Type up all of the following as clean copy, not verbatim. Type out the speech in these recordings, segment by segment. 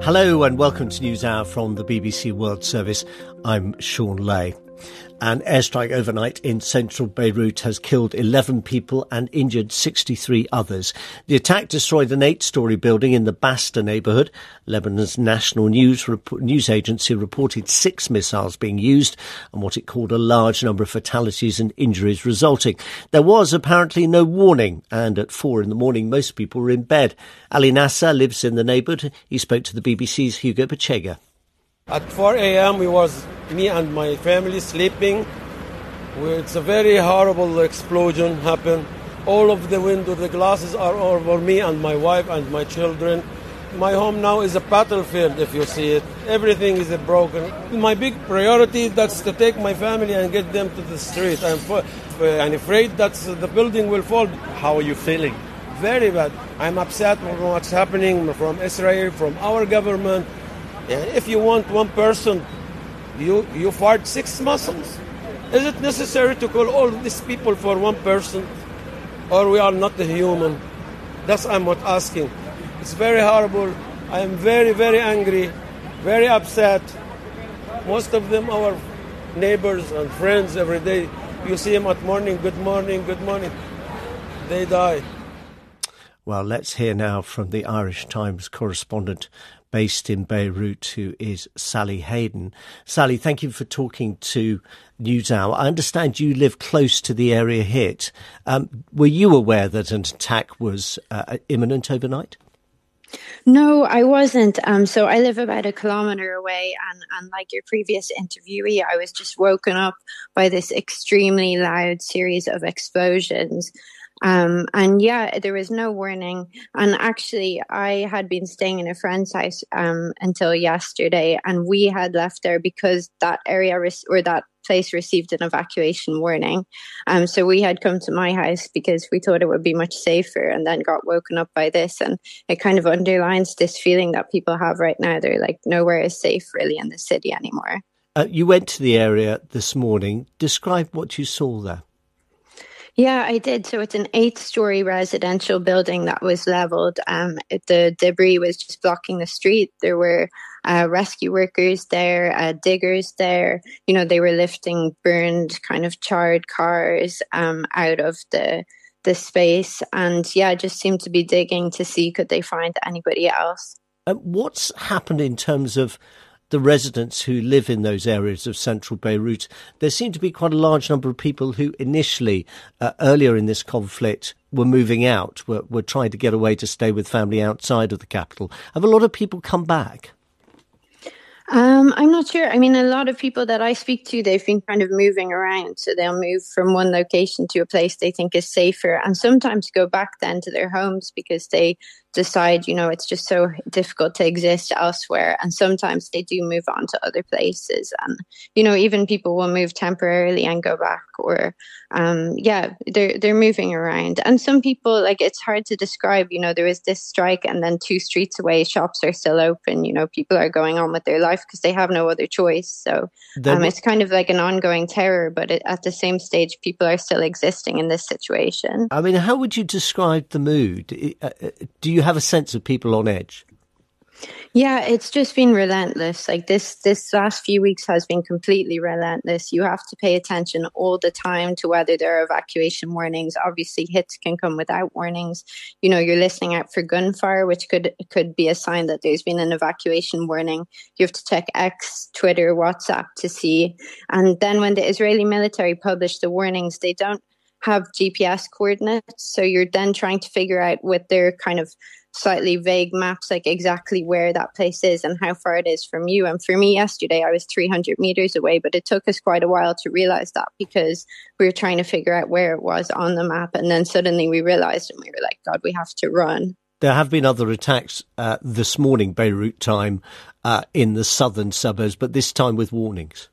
Hello and welcome to NewsHour from the BBC World Service. I'm Sean Lay. An airstrike overnight in central Beirut has killed 11 people and injured 63 others. The attack destroyed an 8-storey building in the Basta neighbourhood. Lebanon's national news agency reported 6 missiles being used and what it called a large number of fatalities and injuries resulting. There was apparently no warning, and at 4 a.m, most people were in bed. Ali Nasser lives in the neighbourhood. He spoke to the BBC's Hugo Bachega. At 4 a.m. me and my family sleeping. It's a very horrible explosion happened. All of the windows, the glasses are over me and my wife and my children. My home now is a battlefield, if you see it. Everything is broken. My big priority that's to take my family and get them to the street. I'm afraid that the building will fall. How are you feeling? Very bad. I'm upset with what's happening from Israel, from our government. If you want one person, you fired 6 Muslims. Is it necessary to call all these people for one person? Or we are not the human? That's I'm not asking. It's very horrible. I am very, very angry, very upset. Most of them are neighbors and friends every day. You see them at morning, good morning, good morning. They die. Well, let's hear now from the Irish Times correspondent based in Beirut, who is Sally Hayden. Sally, thank you for talking to NewsHour. I understand you live close to the area hit. Were you aware that an attack was imminent overnight? No, I wasn't. So I live about 1 kilometre away, and like your previous interviewee, I was just woken up by this extremely loud series of explosions. And yeah, there was no warning. And actually, I had been staying in a friend's house until yesterday, and we had left there because that area or that place received an evacuation warning. So we had come to my house because we thought it would be much safer, and then got woken up by this. And it kind of underlines this feeling that people have right now. They're like, nowhere is safe really in the city anymore. You went to the area this morning. Describe what you saw there. Yeah, I did. So it's an 8-storey residential building that was leveled. The debris was just blocking the street. There were rescue workers there, diggers there. You know, they were lifting burned, kind of charred cars out of the space. And yeah, just seemed to be digging to see could they find anybody else. What's happened in terms of the residents who live in those areas of central Beirut? There seem to be quite a large number of people who initially, earlier in this conflict, were moving out, were trying to get away to stay with family outside of the capital. Have a lot of people come back? I'm not sure. I mean, a lot of people that I speak to, they've been kind of moving around. So they'll move from one location to a place they think is safer, and sometimes go back then to their homes because they decide, you know, it's just so difficult to exist elsewhere. And sometimes they do move on to other places. And, you know, even people will move temporarily and go back, or, they're moving around. And some people, like, it's hard to describe, you know, there was this strike and then 2 streets away, shops are still open, you know, people are going on with their life because they have no other choice. So it's kind of like an ongoing terror, but at the same stage, people are still existing in this situation. I mean, how would you describe the mood? Do you have a sense of people on edge? Yeah, it's just been relentless. Like this last few weeks has been completely relentless. You have to pay attention all the time to whether there are evacuation warnings. Obviously, hits can come without warnings. You know, you're listening out for gunfire, which could be a sign that there's been an evacuation warning. You have to check X, Twitter, WhatsApp to see. And then when the Israeli military publish the warnings, they don't have GPS coordinates. So you're then trying to figure out with their kind of slightly vague maps, like exactly where that place is and how far it is from you. And for me yesterday, I was 300 meters away, but it took us quite a while to realize that because we were trying to figure out where it was on the map. And then suddenly we realized and we were like, God, we have to run. There have been other attacks this morning, Beirut time, in the southern suburbs, but this time with warnings.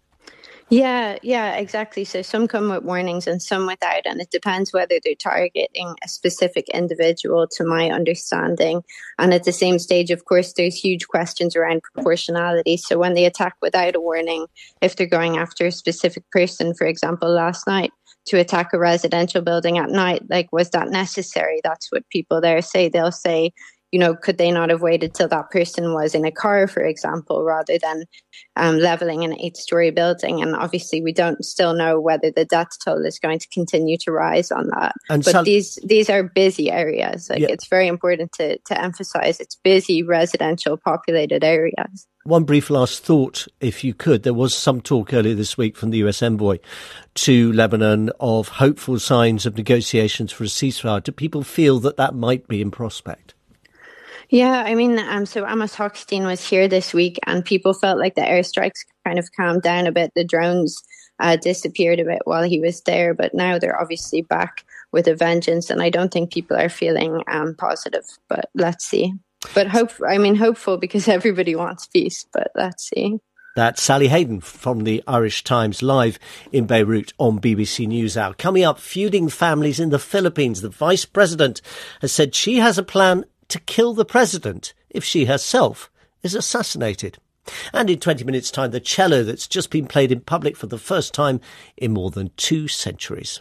Yeah, exactly. So some come with warnings and some without, and it depends whether they're targeting a specific individual, to my understanding. And at the same stage, of course, there's huge questions around proportionality. So when they attack without a warning, if they're going after a specific person, for example, last night, to attack a residential building at night, like, was that necessary? That's what people there say. They'll say, could they not have waited till that person was in a car, for example, rather than levelling an 8-story building? And obviously we don't still know whether the death toll is going to continue to rise on that. But these are busy areas. It's very important to emphasise it's busy, residential, populated areas. One brief last thought, if you could. There was some talk earlier this week from the US envoy to Lebanon of hopeful signs of negotiations for a ceasefire. Do people feel that might be in prospect? Yeah, I mean, so Amos Hochstein was here this week and people felt like the airstrikes kind of calmed down a bit. The drones disappeared a bit while he was there, but now they're obviously back with a vengeance. And I don't think people are feeling positive, but let's see. But hopeful because everybody wants peace, but let's see. That's Sally Hayden from the Irish Times, live in Beirut on BBC NewsHour. Coming up, feuding families in the Philippines. The Vice President has said she has a plan to kill the president if she herself is assassinated. And in 20 minutes' time, the cello that's just been played in public for the first time in more than 2 centuries.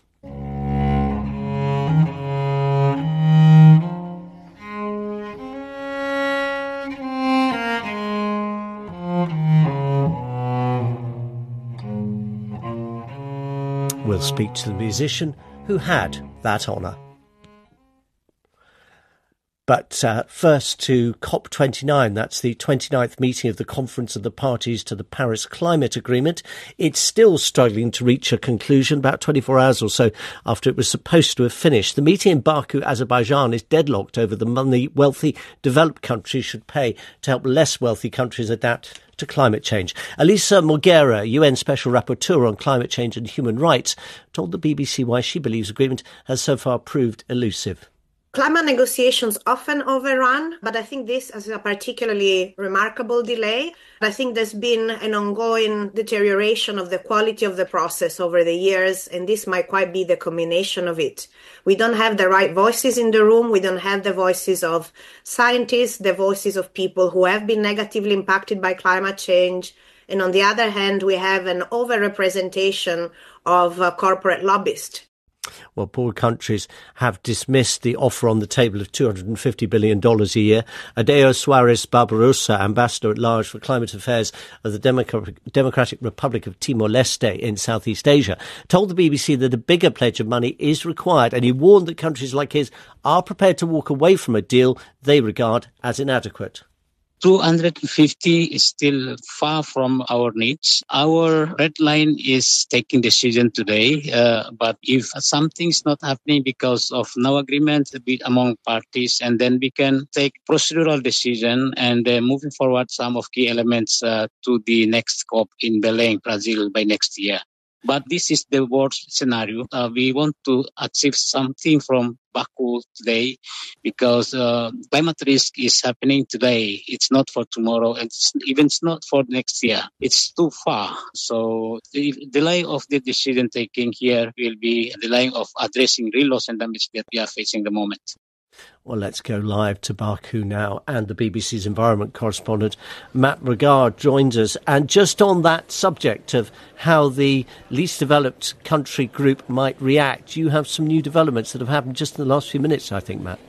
We'll speak to the musician who had that honour. But first to COP29, that's the 29th meeting of the Conference of the Parties to the Paris Climate Agreement. It's still struggling to reach a conclusion about 24 hours or so after it was supposed to have finished. The meeting in Baku, Azerbaijan, is deadlocked over the money wealthy developed countries should pay to help less wealthy countries adapt to climate change. Elisa Morguera, UN Special Rapporteur on Climate Change and Human Rights, told the BBC why she believes agreement has so far proved elusive. Climate negotiations often overrun, but I think this is a particularly remarkable delay. I think there's been an ongoing deterioration of the quality of the process over the years, and this might quite be the combination of it. We don't have the right voices in the room. We don't have the voices of scientists, the voices of people who have been negatively impacted by climate change. And on the other hand, we have an overrepresentation of corporate lobbyists. Well, poor countries have dismissed the offer on the table of $250 billion a year. Adeo Suarez Barbarossa, Ambassador at Large for Climate Affairs of the Democratic Republic of Timor-Leste in Southeast Asia, told the BBC that a bigger pledge of money is required, and he warned that countries like his are prepared to walk away from a deal they regard as inadequate. 250 is still far from our needs. Our red line is taking decision today. But if something's not happening because of no agreement among parties, and then we can take procedural decision and moving forward some of key elements to the next COP in Belém, Brazil by next year. But this is the worst scenario. We want to achieve something from Baku today because climate risk is happening today. It's not for tomorrow. It's even not for next year. It's too far. So the delay of the decision taking here will be a delay of addressing real loss and damage that we are facing at the moment. Well, let's go live to Baku now, and the BBC's environment correspondent Matt Regard joins us. And just on that subject of how the least developed country group might react, you have some new developments that have happened just in the last few minutes, I think, Matt.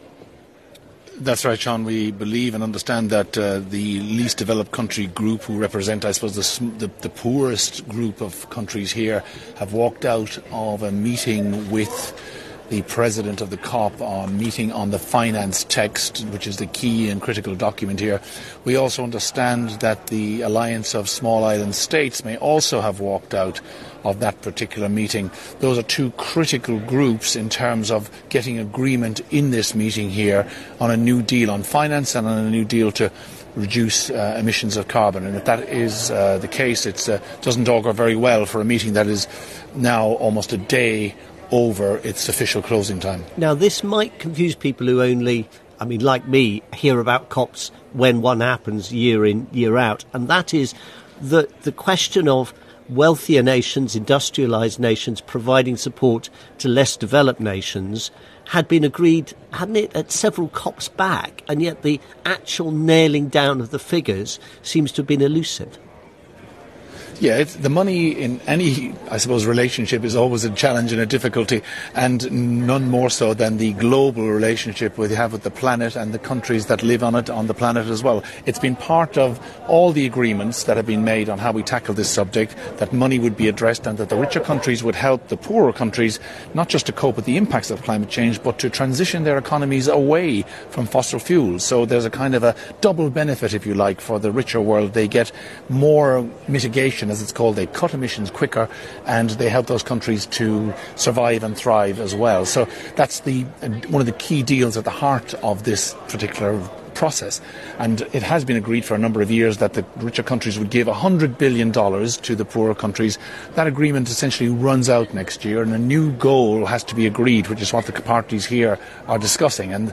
That's right, Sean. We believe and understand that the least developed country group, who represent, I suppose, the poorest group of countries here, have walked out of a meeting with the president of the COP meeting on the finance text, which is the key and critical document here. We also understand that the Alliance of Small Island States may also have walked out of that particular meeting. Those are two critical groups in terms of getting agreement in this meeting here on a new deal on finance and on a new deal to reduce emissions of carbon. And if that is the case, it doesn't augur very well for a meeting that is now almost a day over its official closing time. Now, this might confuse people who only, like me, hear about COPs when one happens year in, year out. And that is the question of wealthier nations, industrialised nations, providing support to less developed nations had been agreed, hadn't it, at several COPs back, and yet the actual nailing down of the figures seems to have been elusive. Yeah, the money in any, I suppose, relationship is always a challenge and a difficulty, and none more so than the global relationship we have with the planet and the countries that live on the planet as well. It's been part of all the agreements that have been made on how we tackle this subject, that money would be addressed and that the richer countries would help the poorer countries not just to cope with the impacts of climate change, but to transition their economies away from fossil fuels. So there's a kind of a double benefit, if you like, for the richer world. They get more mitigation, as it's called. They cut emissions quicker, and they help those countries to survive and thrive as well. So that's one of the key deals at the heart of this particular process. And it has been agreed for a number of years that the richer countries would give $100 billion to the poorer countries. That agreement essentially runs out next year, and a new goal has to be agreed, which is what the parties here are discussing. And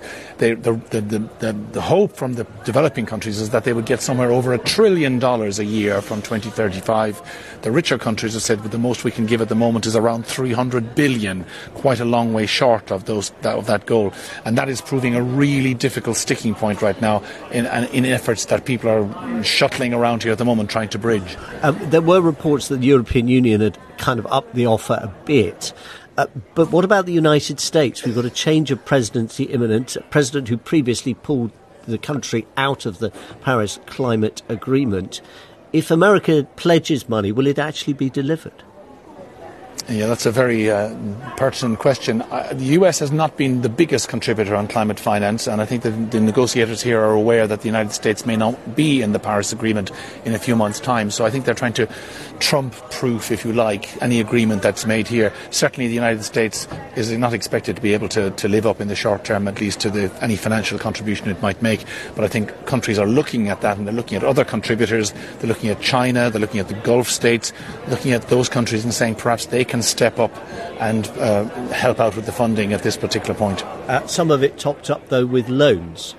the hope from the developing countries is that they would get somewhere over $1 trillion a year from 2035. The richer countries have said the most we can give at the moment is around $300 billion, quite a long way short of that goal. And that is proving a really difficult sticking point right now in efforts that people are shuttling around here at the moment trying to bridge. There were reports that the European Union had kind of upped the offer a bit. But what about the United States? We've got a change of presidency imminent, a president who previously pulled the country out of the Paris Climate Agreement. If America pledges money, will it actually be delivered? Yeah, that's a very pertinent question. The US has not been the biggest contributor on climate finance, and I think that the negotiators here are aware that the United States may not be in the Paris Agreement in a few months' time. So I think they're trying to trump-proof, if you like, any agreement that's made here. Certainly the United States is not expected to be able to live up in the short term, at least to any financial contribution it might make. But I think countries are looking at that, and they're looking at other contributors. They're looking at China, they're looking at the Gulf states, looking at those countries and saying perhaps they can step up and help out with the funding at this particular point. Some of it topped up, though, with loans,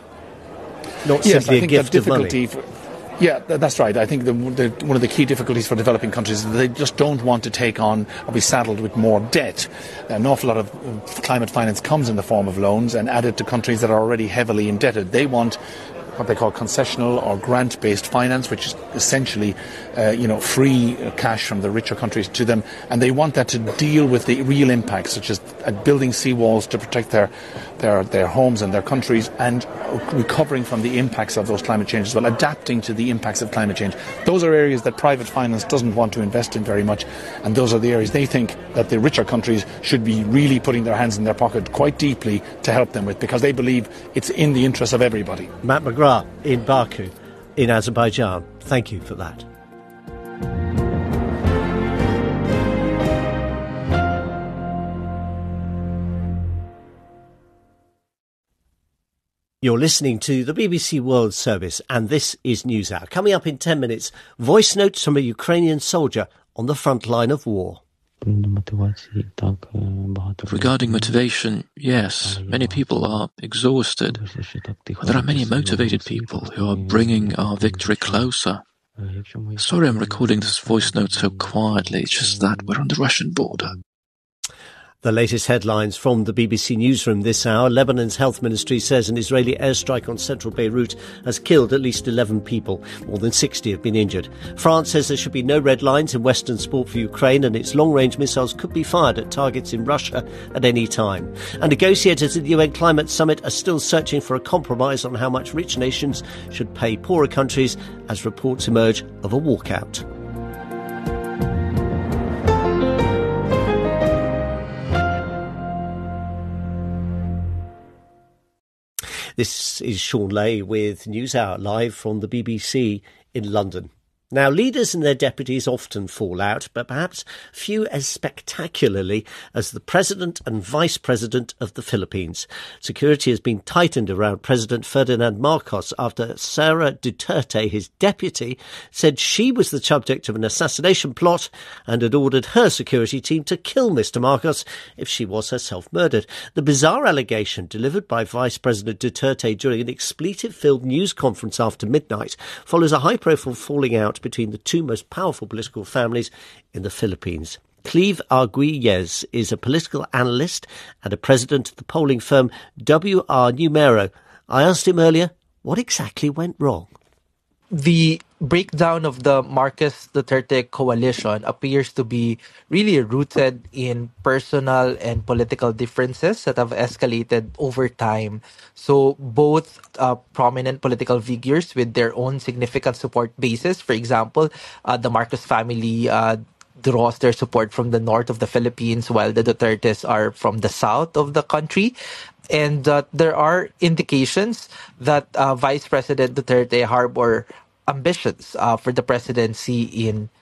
not simply a gift of money. Yeah, that's right. I think one of the key difficulties for developing countries is that they just don't want to take on or be saddled with more debt. An awful lot of climate finance comes in the form of loans and added to countries that are already heavily indebted. They want what they call concessional or grant-based finance, which is essentially, free cash from the richer countries to them, and they want that to deal with the real impacts, such as building seawalls to protect their homes and their countries, and recovering from the impacts of those climate changes, well, adapting to the impacts of climate change. Those are areas that private finance doesn't want to invest in very much, and those are the areas they think that the richer countries should be really putting their hands in their pocket quite deeply to help them with, because they believe it's in the interest of everybody. Matt McGrath in Baku, in Azerbaijan. Thank you for that. You're listening to the BBC World Service, and this is NewsHour. Coming up in 10 minutes, voice notes from a Ukrainian soldier on the front line of war. Regarding motivation, yes, many people are exhausted, but there are many motivated people who are bringing our victory closer. Sorry I'm recording this voice note so quietly, it's just that we're on the Russian border. The latest headlines from the BBC Newsroom this hour. Lebanon's health ministry says an Israeli airstrike on central Beirut has killed at least 11 people. More than 60 have been injured. France says there should be no red lines in Western support for Ukraine, and its long-range missiles could be fired at targets in Russia at any time. And negotiators at the UN Climate Summit are still searching for a compromise on how much rich nations should pay poorer countries as reports emerge of a walkout. This is Sean Lay with NewsHour live from the BBC in London. Now, leaders and their deputies often fall out, but perhaps few as spectacularly as the President and Vice President of the Philippines. Security has been tightened around President Ferdinand Marcos after Sara Duterte, his deputy, said she was the subject of an assassination plot and had ordered her security team to kill Mr. Marcos if she was herself murdered. The bizarre allegation delivered by Vice President Duterte during an expletive-filled news conference after midnight follows a high-profile falling out between the two most powerful political families in the Philippines. Cleve Arguelles is a political analyst and a president of the polling firm WR Numero. I asked him earlier, what exactly went wrong? the breakdown of the Marcos Duterte coalition appears to be really rooted in personal and political differences that have escalated over time. So both prominent political figures with their own significant support bases. For example, the Marcos family draws their support from the north of the Philippines, while the Dutertes are from the south of the country. And there are indications that Vice President Duterte harbor ambitions for the presidency in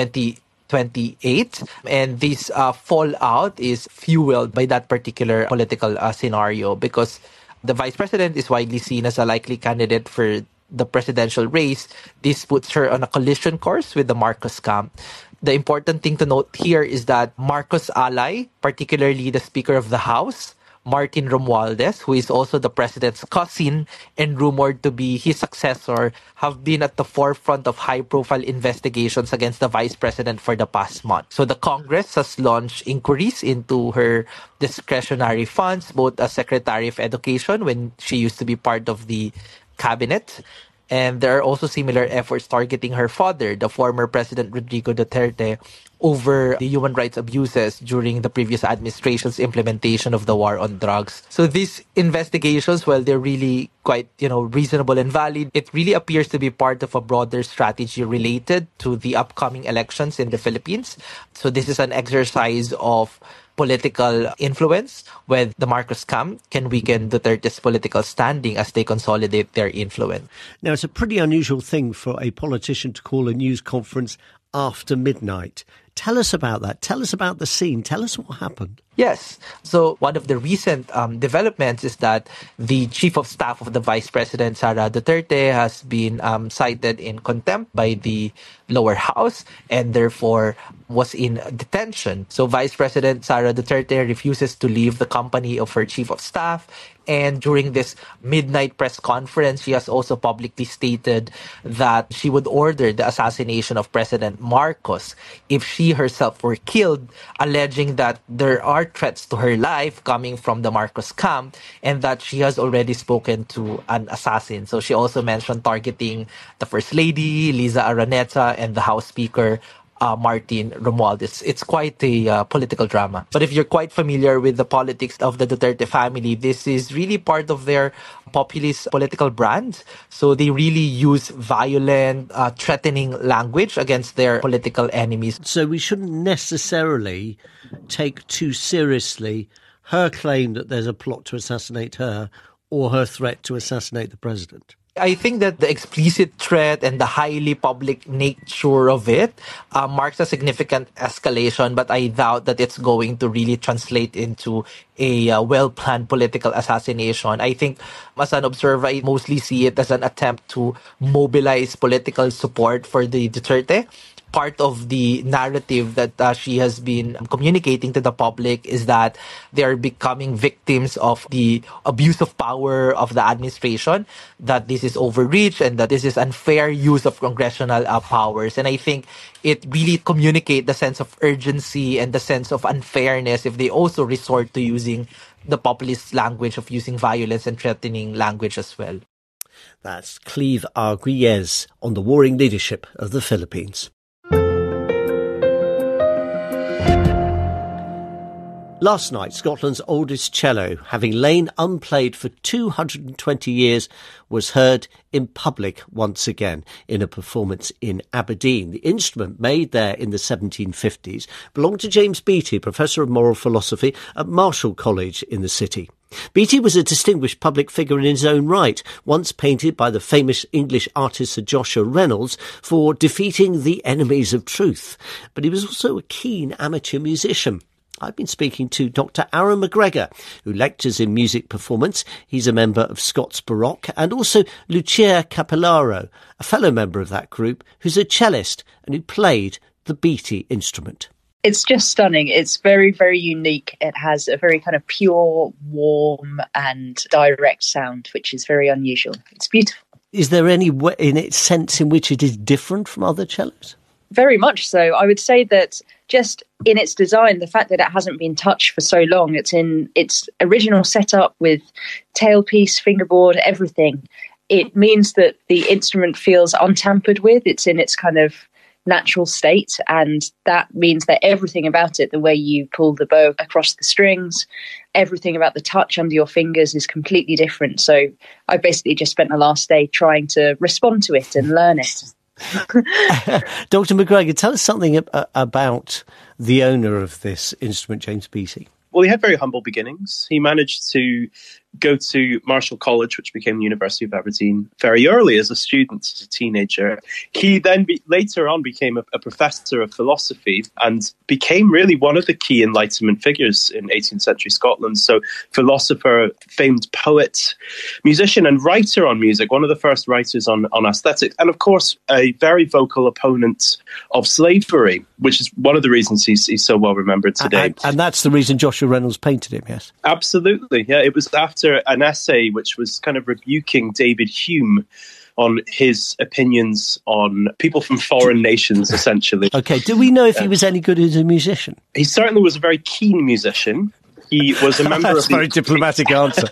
2028. And this fallout is fueled by that particular political scenario, because the vice president is widely seen as a likely candidate for the presidential race. This puts her on a collision course with the Marcos camp. The important thing to note here is that Marcos' ally, particularly the Speaker of the House, Martin Romualdez, who is also the president's cousin and rumored to be his successor, have been at the forefront of high-profile investigations against the vice president for the past month. So the Congress has launched inquiries into her discretionary funds, both as Secretary of Education when she used to be part of the cabinet. And there are also similar efforts targeting her father, the former President Rodrigo Duterte, over the human rights abuses during the previous administration's implementation of the war on drugs. So these investigations, while they're really quite, reasonable and valid, it really appears to be part of a broader strategy related to the upcoming elections in the Philippines. So this is an exercise of political influence, where the Marcos camp can weaken Duterte's political standing as they consolidate their influence. Now, it's a pretty unusual thing for a politician to call a news conference after midnight. Tell us about that. Tell us about the scene. Tell us what happened. Yes. So one of the recent developments is that the chief of staff of the vice president, Sara Duterte, has been cited in contempt by the lower house and therefore was in detention. So Vice President Sara Duterte refuses to leave the company of her chief of staff. And during this midnight press conference, she has also publicly stated that she would order the assassination of President Marcos if she herself were killed, alleging that there are threats to her life coming from the Marcos camp and that she has already spoken to an assassin. So she also mentioned targeting the First Lady, Liza Araneta, and the House Speaker, Martin Romualdez. It's quite a political drama. But if you're quite familiar with the politics of the Duterte family, this is really part of their populist political brand. So they really use violent, threatening language against their political enemies. So we shouldn't necessarily take too seriously her claim that there's a plot to assassinate her or her threat to assassinate the president. I think that the explicit threat and the highly public nature of it marks a significant escalation, but I doubt that it's going to really translate into a well-planned political assassination. I think, as an observer, I mostly see it as an attempt to mobilize political support for the Duterte. Part of the narrative that she has been communicating to the public is that they are becoming victims of the abuse of power of the administration, that this is overreach and that this is unfair use of congressional powers. And I think it really communicates the sense of urgency and the sense of unfairness if they also resort to using the populist language of using violence and threatening language as well. That's Cleve Arguelles on the warring leadership of the Philippines. Last night, Scotland's oldest cello, having lain unplayed for 220 years, was heard in public once again in a performance in Aberdeen. The instrument, made there in the 1750s, belonged to James Beattie, Professor of Moral Philosophy at Marischal College in the city. Beattie was a distinguished public figure in his own right, once painted by the famous English artist Sir Joshua Reynolds for defeating the enemies of truth. But he was also a keen amateur musician. I've been speaking to Dr. Aaron McGregor, who lectures in music performance. He's a member of Scots Baroque, and also Lucia Capellaro, a fellow member of that group, who's a cellist and who played the Beattie instrument. It's just stunning. It's very, very unique. It has a very kind of pure, warm and direct sound, which is very unusual. It's beautiful. Is there any way, in its sense in which it is different from other cellos? Very much so. I would say that just in its design, the fact that it hasn't been touched for so long, it's in its original setup with tailpiece, fingerboard, everything. it means that the instrument feels untampered with. It's in its kind of natural state, and that means that everything about it, the way you pull the bow across the strings, everything about the touch under your fingers is completely different. So I basically just spent the last day trying to respond to it and learn it. Dr. McGregor, tell us something about the owner of this instrument, James Beattie. Well, he had very humble beginnings. He managed to go to Marischal College, which became the University of Aberdeen, very early as a student, as a teenager. He then later on became a professor of philosophy and became really one of the key Enlightenment figures in 18th century Scotland. So philosopher, famed poet, musician and writer on music, one of the first writers on aesthetics, and of course a very vocal opponent of slavery, which is one of the reasons he's so well remembered today. And that's the reason Joshua Reynolds painted him, yes? Absolutely, yeah. It was after an essay which was kind of rebuking David Hume on his opinions on people from foreign nations, essentially. Okay, do we know if he was any good as a musician? He certainly was a very keen musician. He was a member That's of a very diplomatic answer.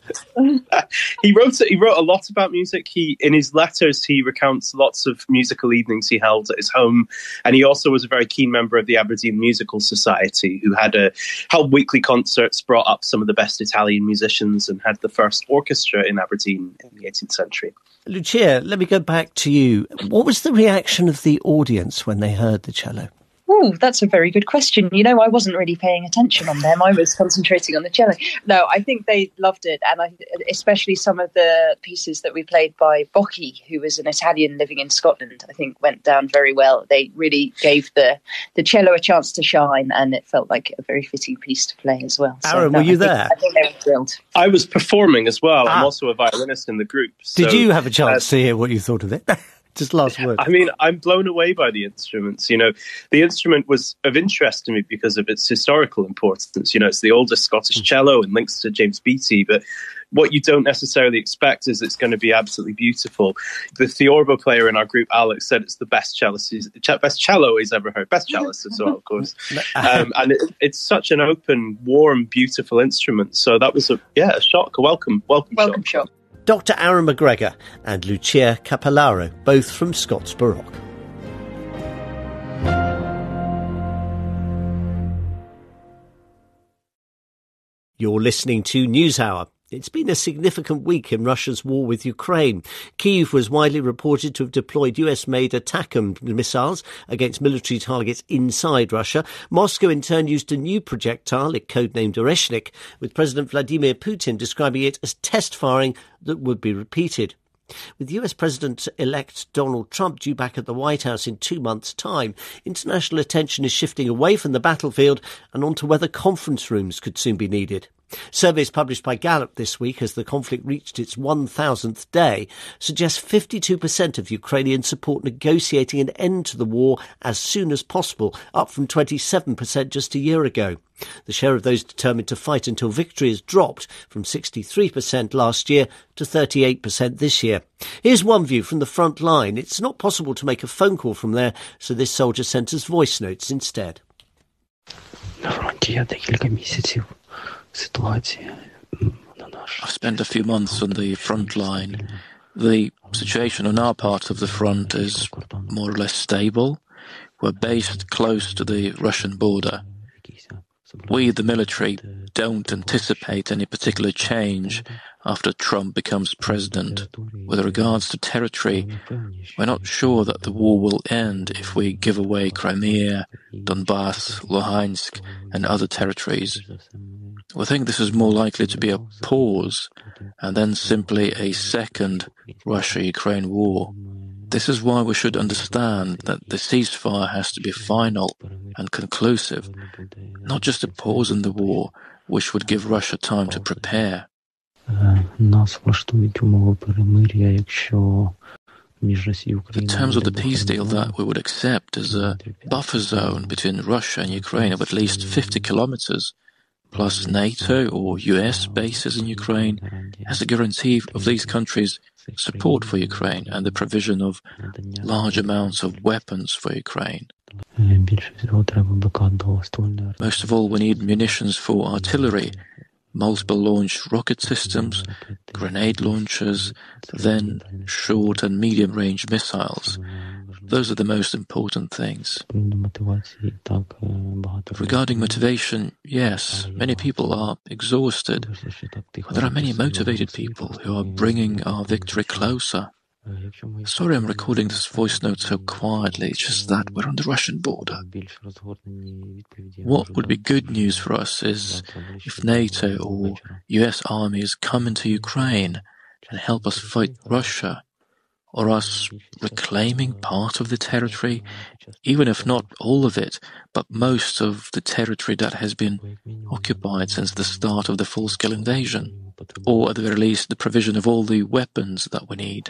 He wrote a lot about music. In his letters, he recounts lots of musical evenings he held at his home. And he also was a very keen member of the Aberdeen Musical Society, who held weekly concerts, brought up some of the best Italian musicians, and had the first orchestra in Aberdeen in the 18th century. Lucia, let me go back to you. What was the reaction of the audience when they heard the cello? Oh, that's a very good question. You know, I wasn't really paying attention on them. I was concentrating on the cello. No, I think they loved it. And especially some of the pieces that we played by Bocchi, who was an Italian living in Scotland, I think went down very well. They really gave the cello a chance to shine, and it felt like a very fitting piece to play as well. Aaron, were you there? I think they were thrilled. I was performing as well. I'm also a violinist in the group. So, did you have a chance to hear what you thought of it? Just last word. I mean, I'm blown away by the instruments. You know, the instrument was of interest to me because of its historical importance. You know, it's the oldest Scottish cello and links to James Beattie, but what you don't necessarily expect is it's going to be absolutely beautiful. The theorbo player in our group, Alex, said it's the best cello he's ever heard. Best cellist as well, of course. And it's such an open, warm, beautiful instrument. So that was a shock, a welcome shock. Dr. Aaron McGregor and Lucia Capellaro, both from Scots Baroque. You're listening to NewsHour. It's been a significant week in Russia's war with Ukraine. Kyiv was widely reported to have deployed US-made ATACMS missiles against military targets inside Russia. Moscow, in turn, used a new projectile, it codenamed Oreshnik, with President Vladimir Putin describing it as test firing that would be repeated. With US President-elect Donald Trump due back at the White House in 2 months' time, international attention is shifting away from the battlefield and onto whether conference rooms could soon be needed. Surveys published by Gallup this week as the conflict reached its 1,000th day suggest 52% of Ukrainians support negotiating an end to the war as soon as possible, up from 27% just a year ago. The share of those determined to fight until victory has dropped from 63% last year to 38% this year. Here's one view from the front line. It's not possible to make a phone call from there, so this soldier sent us voice notes instead. I've spent a few months on the front line. The situation on our part of the front is more or less stable. We're based close to the Russian border. We, the military, don't anticipate any particular change after Trump becomes president. With regards to territory, we're not sure that the war will end if we give away Crimea, Donbass, Luhansk, and other territories. We think this is more likely to be a pause and then simply a second Russia-Ukraine war. This is why we should understand that the ceasefire has to be final and conclusive, not just a pause in the war, which would give Russia time to prepare. The terms of the peace deal that we would accept is a buffer zone between Russia and Ukraine of at least 50 kilometers, plus NATO or US bases in Ukraine, as a guarantee of these countries' support for Ukraine and the provision of large amounts of weapons for Ukraine. Most of all, we need munitions for artillery, multiple launch rocket systems, grenade launchers, then short and medium range missiles. Those are the most important things. Regarding motivation, yes, many people are exhausted. But there are many motivated people who are bringing our victory closer. Sorry I'm recording this voice note so quietly, it's just that we're on the Russian border. What would be good news for us is if NATO or US armies come into Ukraine and help us fight Russia, or us reclaiming part of the territory, even if not all of it, but most of the territory that has been occupied since the start of the full-scale invasion. Or at the very least, the provision of all the weapons that we need.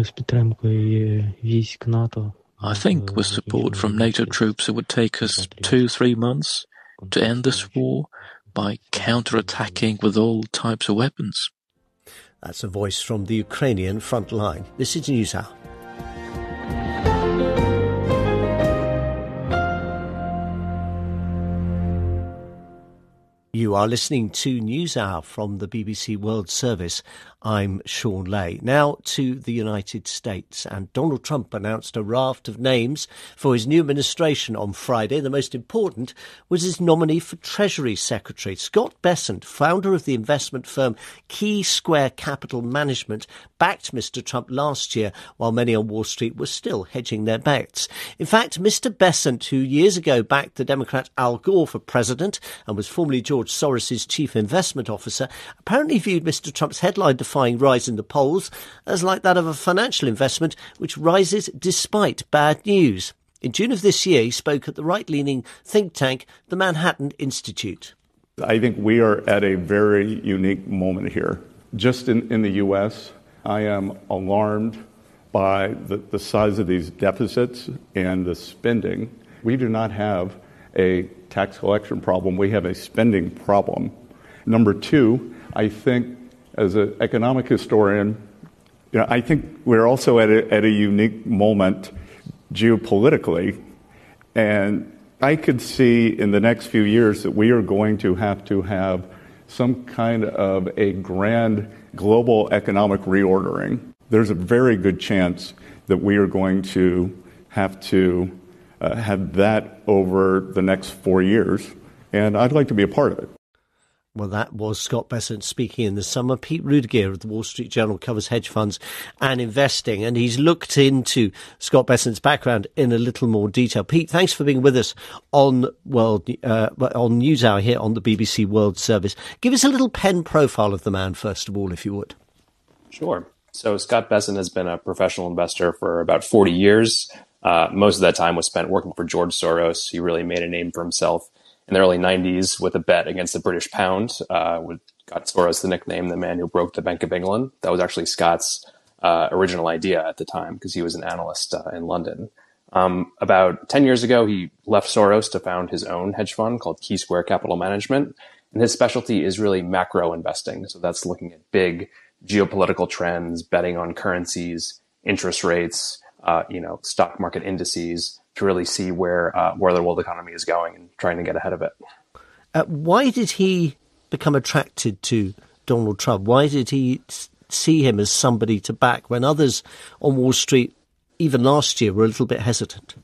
I think with support from NATO troops, it would take us 2-3 months to end this war by counter-attacking with all types of weapons. That's a voice from the Ukrainian front line. This is NewsHour. You are listening to NewsHour from the BBC World Service. I'm Sean Lay. Now to the United States. And Donald Trump announced a raft of names for his new administration on Friday. The most important was his nominee for Treasury Secretary. Scott Bessent, founder of the investment firm Key Square Capital Management, backed Mr. Trump last year while many on Wall Street were still hedging their bets. In fact, Mr. Bessent, who years ago backed the Democrat Al Gore for president and was formerly George Soros' chief investment officer, apparently viewed Mr. Trump's headline-defying rise in the polls as like that of a financial investment which rises despite bad news. In June of this year, he spoke at the right-leaning think tank, the Manhattan Institute. I think we are at a very unique moment here. Just in the U.S., I am alarmed by the size of these deficits and the spending. We do not have a tax collection problem. We have a spending problem. Number two, I think as an economic historian, I think we're also at a unique moment geopolitically. And I could see in the next few years that we are going to have some kind of a grand global economic reordering. There's a very good chance that we are going to have that over the next 4 years, and I'd like to be a part of it. Well, that was Scott Bessent speaking in the summer. Pete Rudiger of the Wall Street Journal covers hedge funds and investing, and he's looked into Scott Bessent's background in a little more detail. Pete, thanks for being with us on NewsHour here on the BBC World Service. Give us a little pen profile of the man, first of all, if you would. Sure. So Scott Bessent has been a professional investor for about 40 years. Most of that time was spent working for George Soros. He really made a name for himself in the early 90s with a bet against the British pound, got Soros the nickname, the man who broke the Bank of England. That was actually Scott's original idea at the time because he was an analyst in London. About 10 years ago, he left Soros to found his own hedge fund called Key Square Capital Management. And his specialty is really macro investing. So that's looking at big geopolitical trends, betting on currencies, interest rates, stock market indices to really see where the world economy is going and trying to get ahead of it. Why did he become attracted to Donald Trump? Why did he see him as somebody to back when others on Wall Street, even last year, were a little bit hesitant?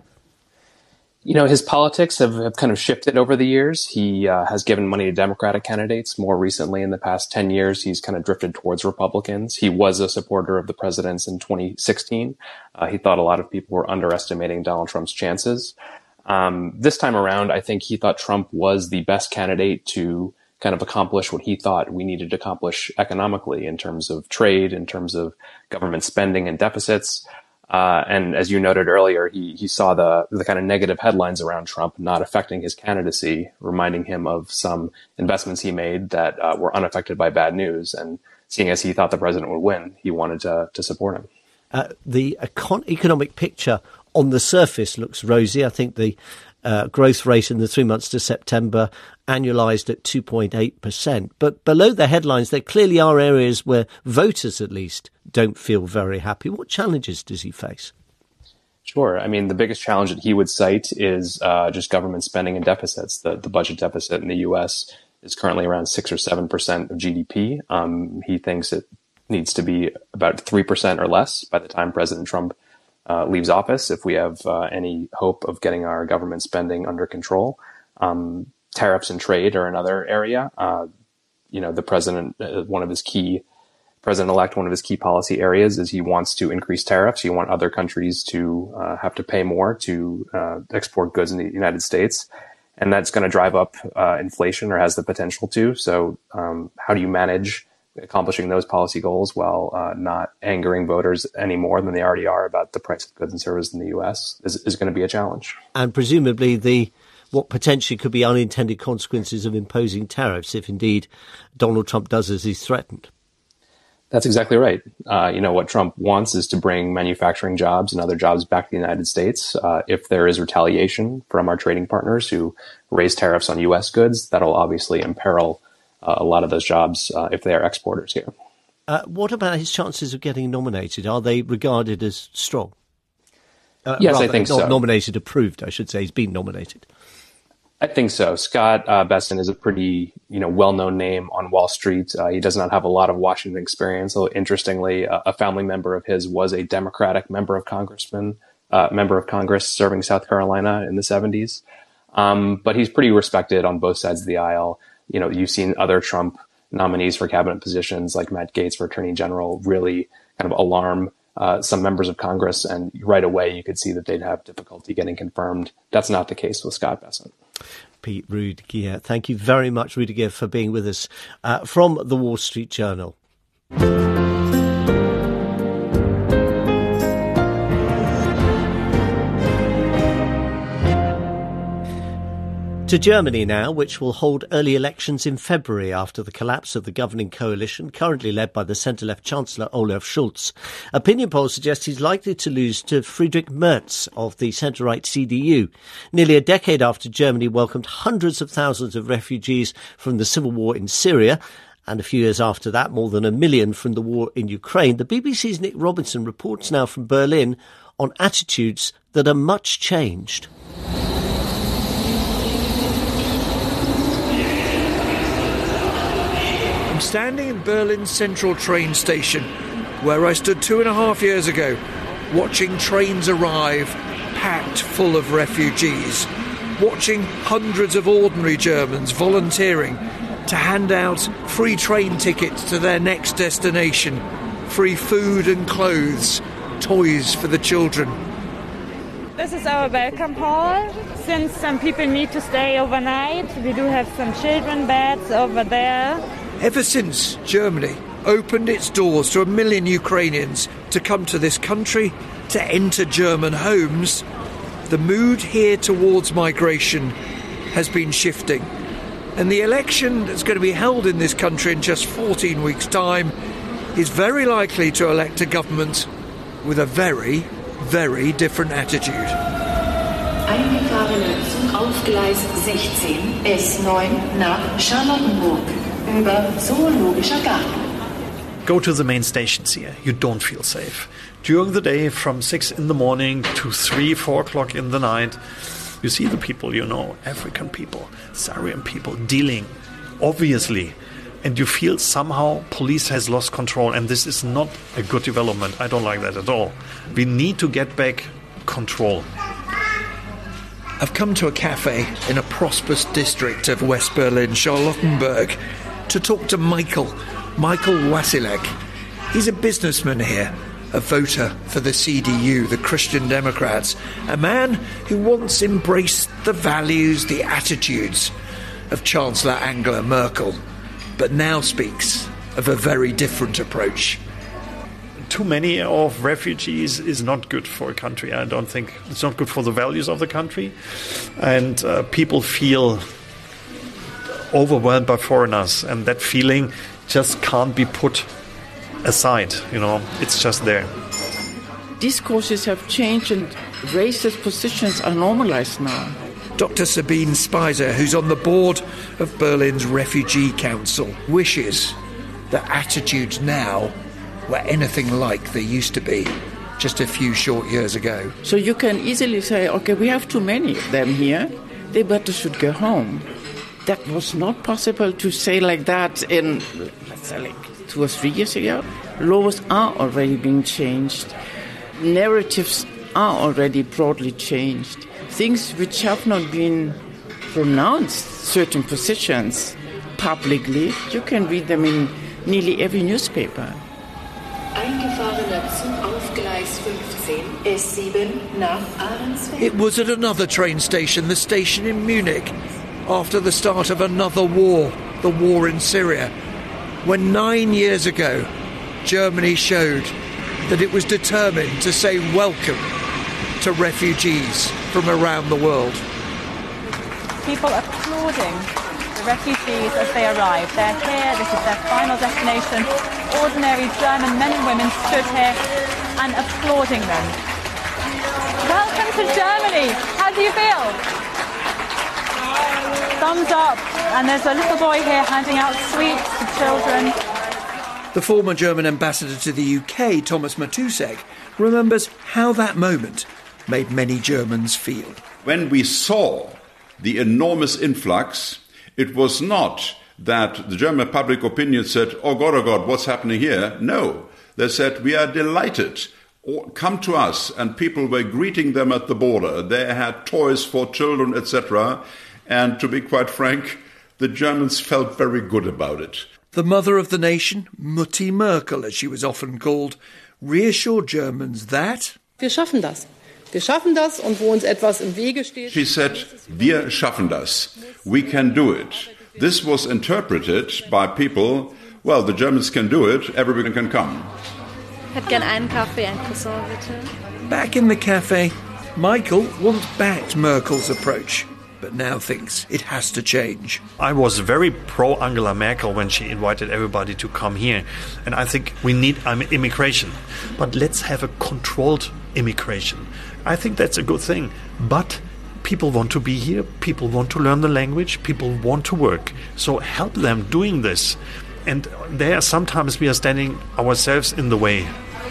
His politics have kind of shifted over the years. He has given money to Democratic candidates. More recently, in the past 10 years, he's kind of drifted towards Republicans. He was a supporter of the president's in 2016. He thought a lot of people were underestimating Donald Trump's chances. This time around, I think he thought Trump was the best candidate to kind of accomplish what he thought we needed to accomplish economically in terms of trade, in terms of government spending and deficits. And as you noted earlier, he saw the kind of negative headlines around Trump not affecting his candidacy, reminding him of some investments he made that were unaffected by bad news. And seeing as he thought the president would win, he wanted to support him. The economic picture on the surface looks rosy. I think the growth rate in the 3 months to September annualized at 2.8%. But below the headlines, there clearly are areas where voters, at least, don't feel very happy. What challenges does he face? Sure. I mean, the biggest challenge that he would cite is just government spending and deficits. The budget deficit in the U.S. is currently around 6 or 7% of GDP. He thinks it needs to be about 3% or less by the time President Trump leaves office, if we have any hope of getting our government spending under control. Tariffs and trade are another area. The president-elect, one of his key policy areas is he wants to increase tariffs. You want other countries to have to pay more to export goods in the United States. And that's going to drive up inflation, or has the potential to. So how do you manage accomplishing those policy goals while not angering voters any more than they already are about the price of goods and services in the U.S. is going to be a challenge. And presumably what potentially could be unintended consequences of imposing tariffs if indeed Donald Trump does as he's threatened. That's exactly right. What Trump wants is to bring manufacturing jobs and other jobs back to the United States. If there is retaliation from our trading partners who raise tariffs on U.S. goods, that'll obviously imperil a lot of those jobs if they are exporters here. What about his chances of getting nominated? Are they regarded as strong? Yes, I think so. Not nominated, approved, I should say. He's been nominated. I think so. Scott Bessent is a pretty, well-known name on Wall Street. He does not have a lot of Washington experience. So interestingly, a family member of his was a Democratic member of Congress serving South Carolina in the 70s. But he's pretty respected on both sides of the aisle. You've seen other Trump nominees for cabinet positions like Matt Gaetz for Attorney General really kind of alarm some members of Congress, and right away you could see that they'd have difficulty getting confirmed. That's not the case with Scott Bessent. Pete Rudiger, thank you very much, Rudiger, for being with us from the Wall Street Journal. To Germany now, which will hold early elections in February after the collapse of the governing coalition, currently led by the centre-left Chancellor Olaf Scholz. Opinion polls suggest he's likely to lose to Friedrich Merz of the centre-right CDU. Nearly a decade after Germany welcomed hundreds of thousands of refugees from the civil war in Syria, and a few years after that, more than 1 million from the war in Ukraine, the BBC's Nick Robinson reports now from Berlin on attitudes that are much changed. Standing in Berlin's central train station, where I stood 2.5 years ago, watching trains arrive packed full of refugees, watching hundreds of ordinary Germans volunteering to hand out free train tickets to their next destination, free food and clothes, toys for the children. This is our welcome hall. Since some people need to stay overnight, we do have some children beds over there. Ever since Germany opened its doors to 1 million Ukrainians to come to this country, to enter German homes, the mood here towards migration has been shifting. And the election that's going to be held in this country in just 14 weeks' time is very likely to elect a government with a very, very different attitude. Eingefahrene Zug auf Gleis 16 S9 nach Charlottenburg. Go to the main stations here. You don't feel safe. During the day, from 6 in the morning to 3, 4 o'clock in the night, you see the people, African people, Syrian people dealing, obviously. And you feel somehow police has lost control. And this is not a good development. I don't like that at all. We need to get back control. I've come to a cafe in a prosperous district of West Berlin, Charlottenburg, to talk to Michael Wasilek. He's a businessman here, a voter for the CDU, the Christian Democrats, a man who once embraced the values, the attitudes of Chancellor Angela Merkel, but now speaks of a very different approach. Too many of refugees is not good for a country. I don't think it's not good for the values of the country. And people feel overwhelmed by foreigners, and that feeling just can't be put aside. It's just there. Discourses have changed and racist positions are normalized now. Dr. Sabine Speiser, who's on the board of Berlin's Refugee Council, wishes that attitudes now were anything like they used to be just a few short years ago. So you can easily say, okay, we have too many of them here. They better should go home. That was not possible to say like that in, let's say, like 2 or 3 years ago. Laws are already being changed. Narratives are already broadly changed. Things which have not been pronounced, certain positions, publicly, you can read them in nearly every newspaper. Eingefahrener Zug auf Gleis 15, S7 nach Ahrensfeld. It was at another train station, the station in Munich, after the start of another war, the war in Syria, when 9 years ago Germany showed that it was determined to say welcome to refugees from around the world. People applauding the refugees as they arrive. They're here, this is their final destination. Ordinary German men and women stood here and applauding them. Welcome to Germany! How do you feel? Thumbs up, and there's a little boy here handing out sweets to children. The former German ambassador to the UK, Thomas Matusek, remembers how that moment made many Germans feel. When we saw the enormous influx, it was not that the German public opinion said, oh God, what's happening here? No, they said, we are delighted. Come to us. And people were greeting them at the border. They had toys for children, etc. And to be quite frank, the Germans felt very good about it. The mother of the nation, Mutti Merkel, as she was often called, reassured Germans that wir schaffen das. Wir schaffen das, und wo uns etwas im Wege steht. She said, wir schaffen das. We can do it. This was interpreted by people, well, the Germans can do it, everybody can come. Ich hätte gern einen Kaffee, ein Croissant, bitte. Back in the cafe, Michael once backed Merkel's approach, but now thinks it has to change. I was very pro Angela Merkel when she invited everybody to come here. And I think we need immigration. But let's have a controlled immigration. I think that's a good thing. But people want to be here. People want to learn the language. People want to work. So help them doing this. And there sometimes we are standing ourselves in the way.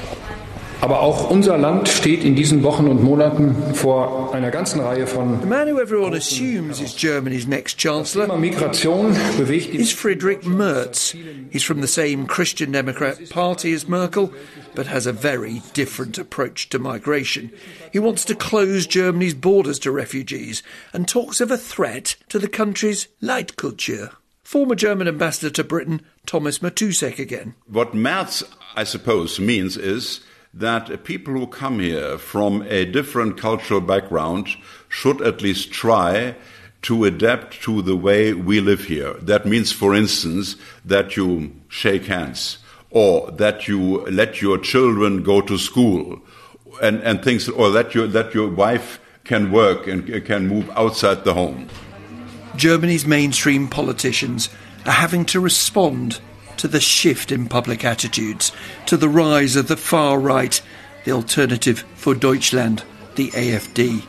Aber auch unser Land steht in diesen Wochen und Monaten vor einer ganzen Reihe von... The man who everyone assumes is Germany's next chancellor Migration bewegt is Friedrich Merz. He's from the same Christian Democrat party as Merkel, but has a very different approach to migration. He wants to close Germany's borders to refugees and talks of a threat to the country's Leitkultur. Former German ambassador to Britain, Thomas Matusek again. What Merz, I suppose, means is that people who come here from a different cultural background should at least try to adapt to the way we live here. That means, for instance, that you shake hands, or that you let your children go to school, and things, or that your wife can work and can move outside the home. Germany's mainstream politicians are having to respond to the shift in public attitudes, to the rise of the far right, the Alternative for Deutschland, the AfD.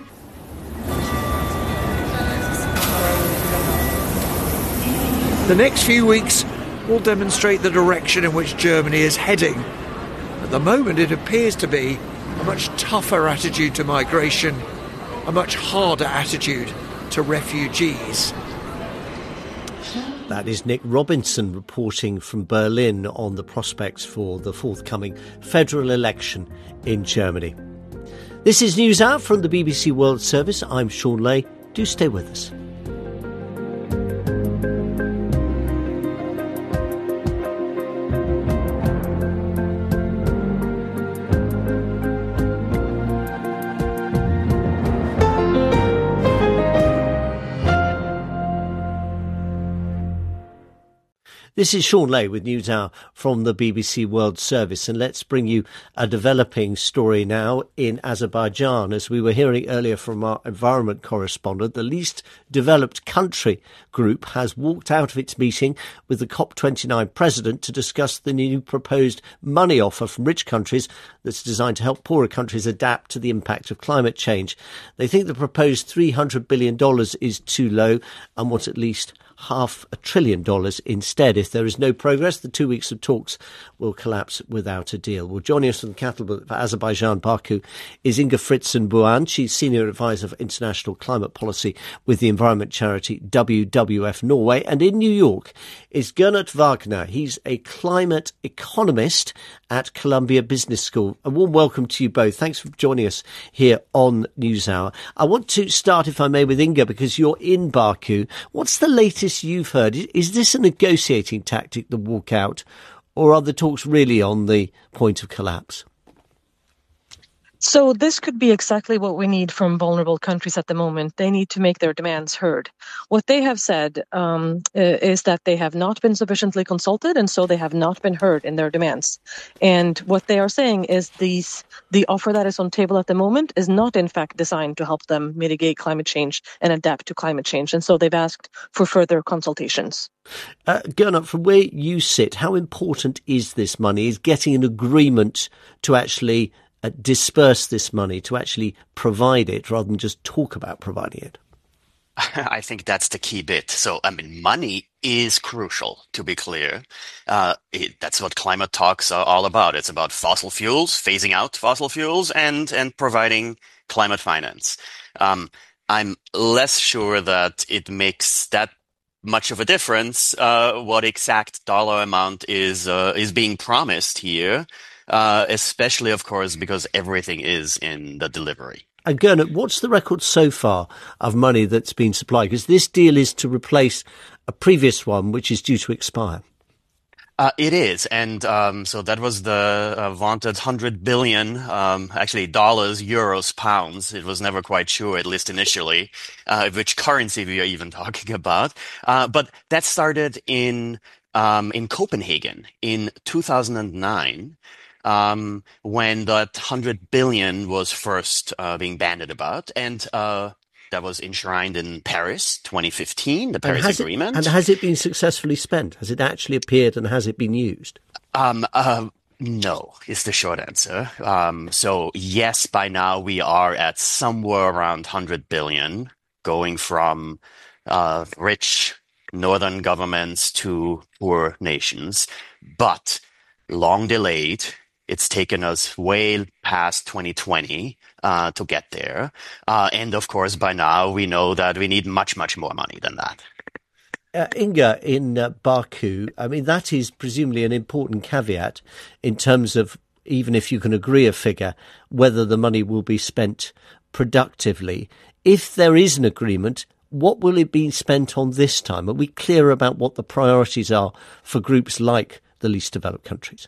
The next few weeks will demonstrate the direction in which Germany is heading. At the moment, it appears to be a much tougher attitude to migration, a much harder attitude to refugees. That is Nick Robinson reporting from Berlin on the prospects for the forthcoming federal election in Germany. This is News Hour from the BBC World Service. I'm Sean Lay. Do stay with us. This is Sean Lay with News Hour from the BBC World Service, and let's bring you a developing story now in Azerbaijan. As we were hearing earlier from our environment correspondent, the least developed country group has walked out of its meeting with the COP29 president to discuss the new proposed money offer from rich countries that's designed to help poorer countries adapt to the impact of climate change. They think the proposed $300 billion is too low and want at least $500 billion instead. If there is no progress, the 2 weeks of talks will collapse without a deal. Well, joining us from the capital of Azerbaijan, Baku, is Inga Fritzen-Buan. She's Senior Advisor for International Climate Policy with the environment charity WWF Norway. And in New York is Gernot Wagner. He's a climate economist at Columbia Business School. A warm welcome to you both. Thanks for joining us here on NewsHour. I want to start, if I may, with Inga, because you're in Baku. What's the latest you've heard? Is this a negotiating tactic, the walkout, or are the talks really on the point of collapse? So this could be exactly what we need from vulnerable countries at the moment. They need to make their demands heard. What they have said is that they have not been sufficiently consulted, and so they have not been heard in their demands. And what they are saying is the offer that is on table at the moment is not, in fact, designed to help them mitigate climate change and adapt to climate change. And so they've asked for further consultations. Gernot, from where you sit, how important is this money? Is getting an agreement to actually disperse this money, to actually provide it rather than just talk about providing it? I think that's the key bit. So, money is crucial, to be clear. That's what climate talks are all about. It's about fossil fuels, phasing out fossil fuels, and providing climate finance. I'm less sure that it makes that much of a difference what exact dollar amount is being promised here. Especially, of course, because everything is in the delivery. And Gernot, what's the record so far of money that's been supplied? Because this deal is to replace a previous one, which is due to expire. It is. And so that was the vaunted 100 billion, actually dollars, euros, pounds. It was never quite sure, at least initially, which currency we are even talking about. But that started in Copenhagen in 2009. When that 100 billion was first being bandied about, and that was enshrined in Paris 2015, the Paris Agreement. And has it been successfully spent? Has it actually appeared and has it been used? No, is the short answer. So yes, by now we are at somewhere around 100 billion, going from rich northern governments to poor nations, but long delayed. It's taken us way past 2020 to get there. And of course, by now, we know that we need much, much more money than that. Inga, in Baku, that is presumably an important caveat in terms of, even if you can agree a figure, whether the money will be spent productively. If there is an agreement, what will it be spent on this time? Are we clear about what the priorities are for groups like the least developed countries?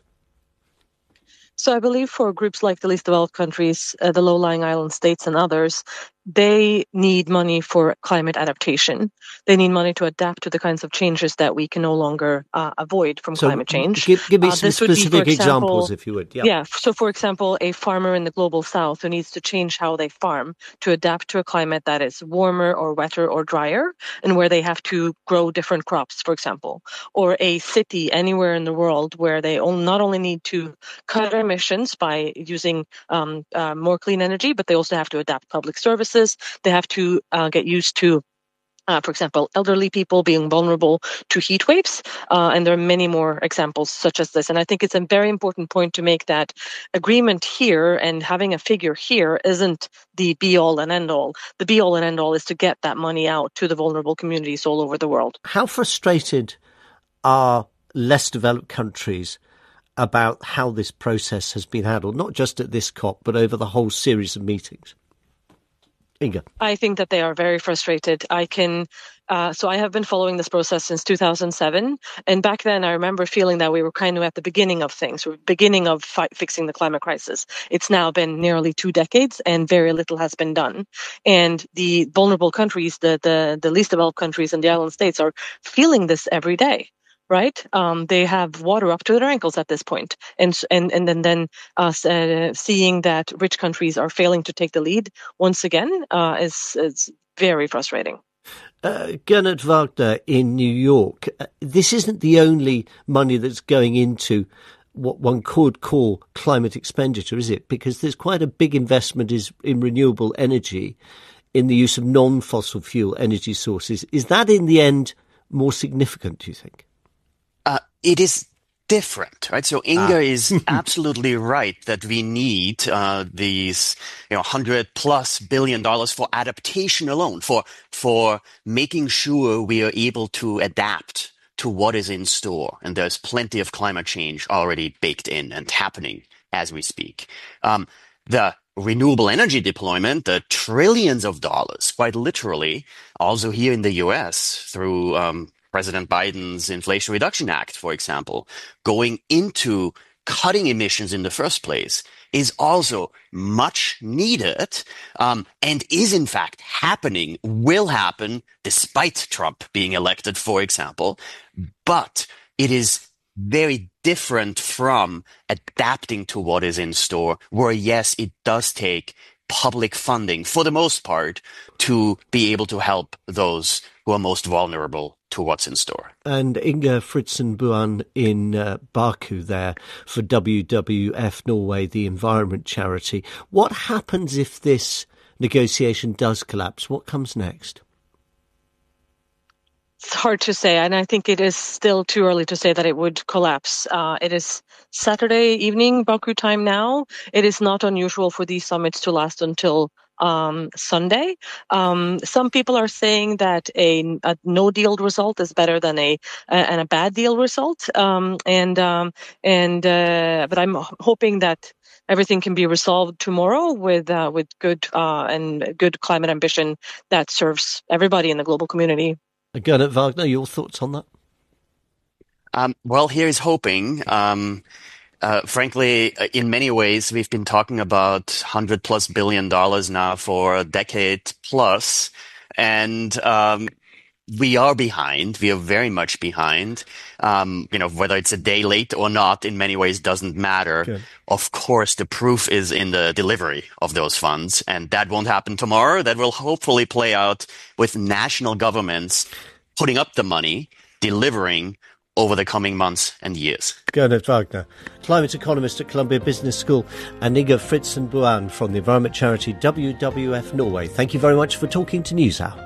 So I believe for groups like the least developed countries, the low-lying island states and others, they need money for climate adaptation. They need money to adapt to the kinds of changes that we can no longer avoid from climate change. Give me some specific examples, if you would. Yeah. So, for example, a farmer in the global south who needs to change how they farm to adapt to a climate that is warmer or wetter or drier, and where they have to grow different crops, for example. Or a city anywhere in the world where they not only need to cut emissions by using more clean energy, but they also have to adapt public services. They have to get used to, for example, elderly people being vulnerable to heat waves. And there are many more examples such as this. And I think it's a very important point to make that agreement here and having a figure here isn't the be-all and end-all. The be-all and end-all is to get that money out to the vulnerable communities all over the world. How frustrated are less developed countries about how this process has been handled, not just at this COP, but over the whole series of meetings? Inga. I think that they are very frustrated. So I have been following this process since 2007. And back then, I remember feeling that we were kind of at the beginning of things, beginning of fixing the climate crisis. It's now been nearly 2 decades and very little has been done. And the vulnerable countries, the least developed countries and the island states are feeling this every day. Right? They have water up to their ankles at this point. And then seeing that rich countries are failing to take the lead once again is very frustrating. Gernot Wagner in New York, this isn't the only money that's going into what one could call climate expenditure, is it? Because there's quite a big investment in renewable energy, in the use of non-fossil fuel energy sources. Is that in the end more significant, do you think? It is different, right? So Inga is absolutely right that we need these $100+ billion for adaptation alone, for making sure we are able to adapt to what is in store. And there's plenty of climate change already baked in and happening as we speak. The renewable energy deployment, the trillions of dollars, quite literally, also here in the US through President Biden's Inflation Reduction Act, for example, going into cutting emissions in the first place is also much needed and is in fact happening, will happen despite Trump being elected, for example. But it is very different from adapting to what is in store, where yes, it does take public funding for the most part to be able to help those who are most vulnerable to what's in store. And Inga Fritzenbuan in Baku there for WWF Norway, the environment charity. What happens if this negotiation does collapse? What comes next? It's hard to say, and I think it is still too early to say that it would collapse. It is Saturday evening, Baku time now. It is not unusual for these summits to last until Sunday. Some people are saying that a no deal result is better than a bad deal result. But I'm hoping that everything can be resolved tomorrow with good climate ambition that serves everybody in the global community. Gernot Wagner, your thoughts on that? Well, here's hoping. Frankly, in many ways, we've been talking about $100+ billion now for a decade plus, and we are behind. We are very much behind. Whether it's a day late or not, in many ways, doesn't matter. Good. Of course, the proof is in the delivery of those funds, and that won't happen tomorrow. That will hopefully play out with national governments putting up the money, delivering over the coming months and years. Gernot Wagner, climate economist at Columbia Business School, and Inga Fritzenbuan from the environment charity WWF Norway. Thank you very much for talking to NewsHour.